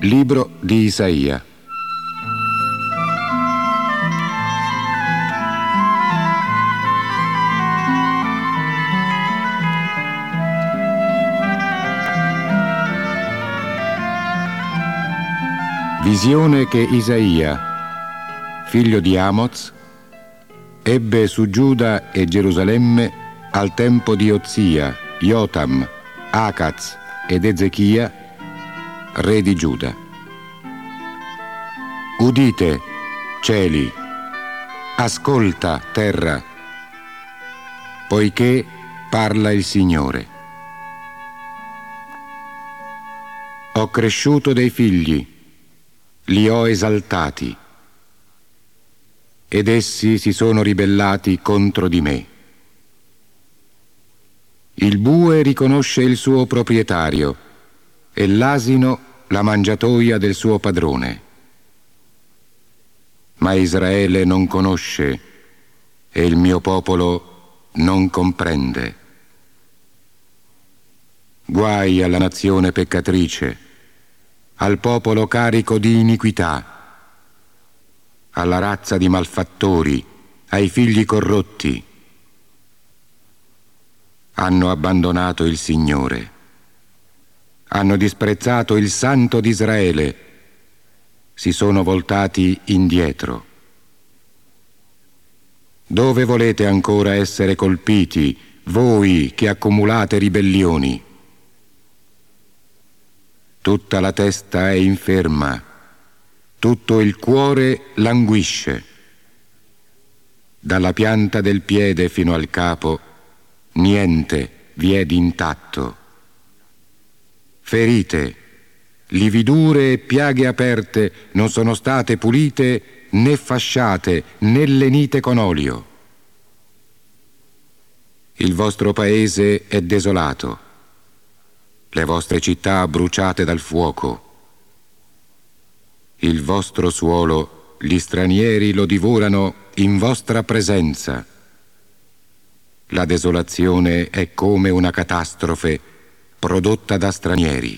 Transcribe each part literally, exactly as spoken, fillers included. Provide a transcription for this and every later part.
Libro di Isaia. Visione che Isaia, figlio di Amoz, ebbe su Giuda e Gerusalemme al tempo di Ozia, Jotam, Acaz ed Ezechia, re di Giuda. Udite, cieli, ascolta, terra, poiché parla il Signore. Ho cresciuto dei figli, li ho esaltati, ed essi si sono ribellati contro di me. Il bue riconosce il suo proprietario e l'asino la mangiatoia del suo padrone. Ma Israele non conosce e il mio popolo non comprende. Guai alla nazione peccatrice, al popolo carico di iniquità, alla razza di malfattori, ai figli corrotti. Hanno abbandonato il Signore, hanno disprezzato il Santo di Israele, si sono voltati indietro. Dove volete ancora essere colpiti, voi che accumulate ribellioni? Tutta la testa è inferma, tutto il cuore languisce. Dalla pianta del piede fino al capo, niente vi è d'intatto. Ferite, lividure e piaghe aperte non sono state pulite né fasciate né lenite con olio. Il vostro paese è desolato, le vostre città bruciate dal fuoco. Il vostro suolo gli stranieri lo divorano in vostra presenza. La desolazione è come una catastrofe prodotta da stranieri.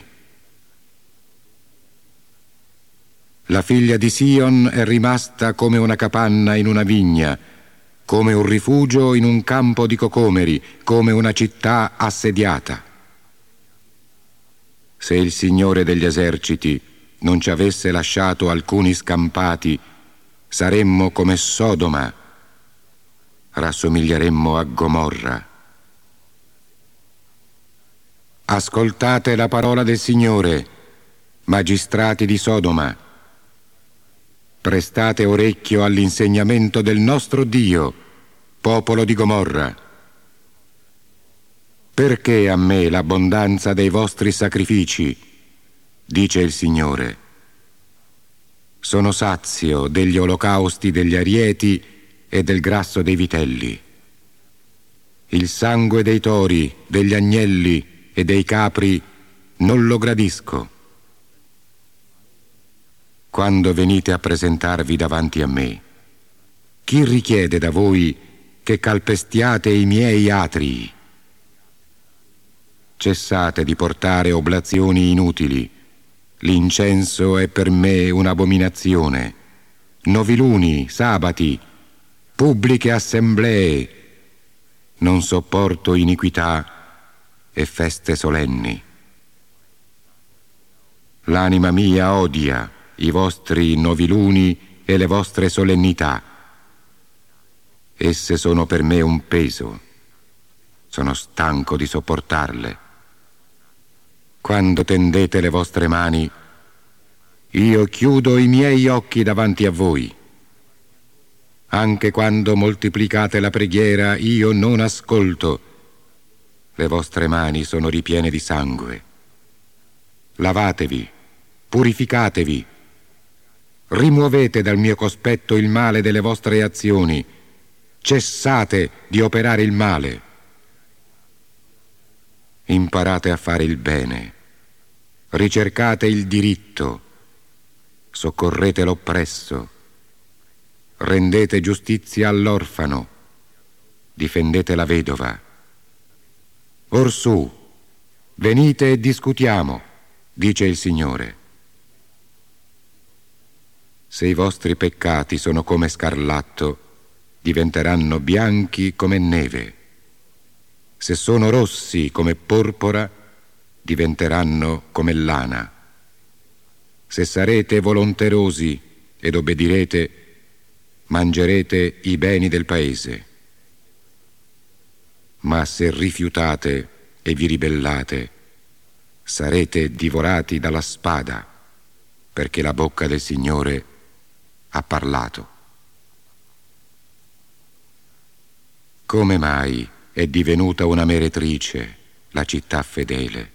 La figlia di Sion è rimasta come una capanna in una vigna, come un rifugio in un campo di cocomeri, come una città assediata. Se il Signore degli eserciti non ci avesse lasciato alcuni scampati, saremmo come Sodoma, rassomiglieremmo a Gomorra. Ascoltate la parola del Signore, magistrati di Sodoma. Prestate orecchio all'insegnamento del nostro Dio, popolo di Gomorra. Perché a me l'abbondanza dei vostri sacrifici, dice il Signore. Sono sazio degli olocausti degli arieti e del grasso dei vitelli. Il sangue dei tori, degli agnelli e dei capri non lo gradisco. Quando venite a presentarvi davanti a me, chi richiede da voi che calpestiate i miei atrii? Cessate di portare oblazioni inutili. L'incenso è per me un'abominazione. Noviluni, sabati, pubbliche assemblee. Non sopporto iniquità e feste solenni. L'anima mia odia i vostri noviluni e le vostre solennità. Esse sono per me un peso. Sono stanco di sopportarle. Quando tendete le vostre mani, io chiudo i miei occhi davanti a voi. Anche quando moltiplicate la preghiera, io non ascolto. Le vostre mani sono ripiene di sangue. Lavatevi, purificatevi. Rimuovete dal mio cospetto il male delle vostre azioni. Cessate di operare il male. Imparate a fare il bene. Ricercate il diritto. Soccorrete l'oppresso. Rendete giustizia all'orfano. Difendete la vedova. Orsù, venite e discutiamo, dice il Signore. Se i vostri peccati sono come scarlatto, diventeranno bianchi come neve. Se sono rossi come porpora, diventeranno come lana. Se sarete volonterosi ed obbedirete, mangerete i beni del paese. Ma se rifiutate e vi ribellate, sarete divorati dalla spada, perché la bocca del Signore ha parlato. Come mai è divenuta una meretrice la città fedele?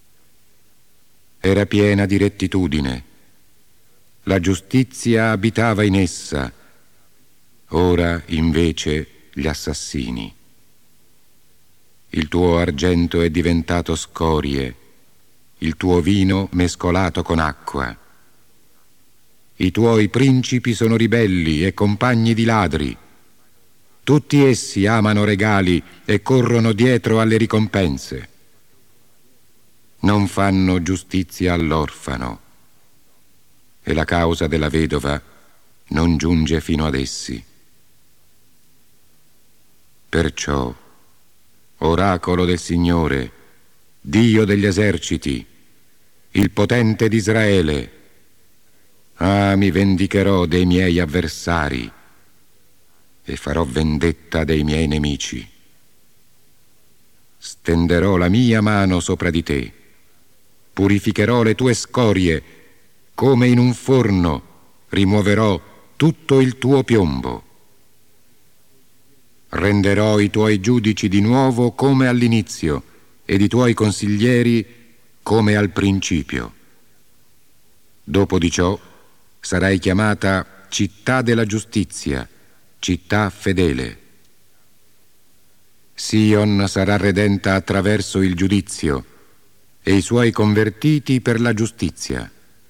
Era piena di rettitudine, la giustizia abitava in essa, ora invece gli assassini. Il tuo argento è diventato scorie, il tuo vino mescolato con acqua. I tuoi principi sono ribelli e compagni di ladri. Tutti essi amano regali e corrono dietro alle ricompense. Non fanno giustizia all'orfano e la causa della vedova non giunge fino ad essi. Perciò, oracolo del Signore, Dio degli eserciti, il potente d'Israele, ah, mi vendicherò dei miei avversari e farò vendetta dei miei nemici. Stenderò la mia mano sopra di te, purificherò le tue scorie, come in un forno rimuoverò tutto il tuo piombo. Renderò i tuoi giudici di nuovo come all'inizio ed i tuoi consiglieri come al principio. Dopo di ciò sarai chiamata città della giustizia, città fedele. Sion sarà redenta attraverso il giudizio e i suoi convertiti per la giustizia.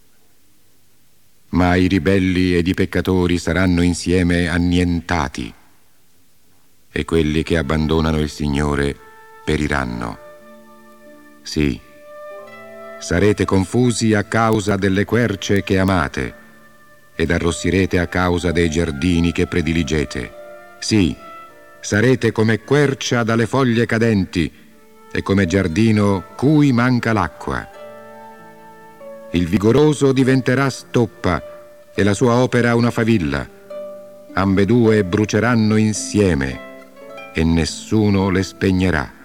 Ma i ribelli ed i peccatori saranno insieme annientati e quelli che abbandonano il Signore periranno. Sì, sarete confusi a causa delle querce che amate ed arrossirete a causa dei giardini che prediligete. Sì, sarete come quercia dalle foglie cadenti e come giardino cui manca l'acqua. Il vigoroso diventerà stoppa e la sua opera una favilla. Ambedue bruceranno insieme e nessuno le spegnerà.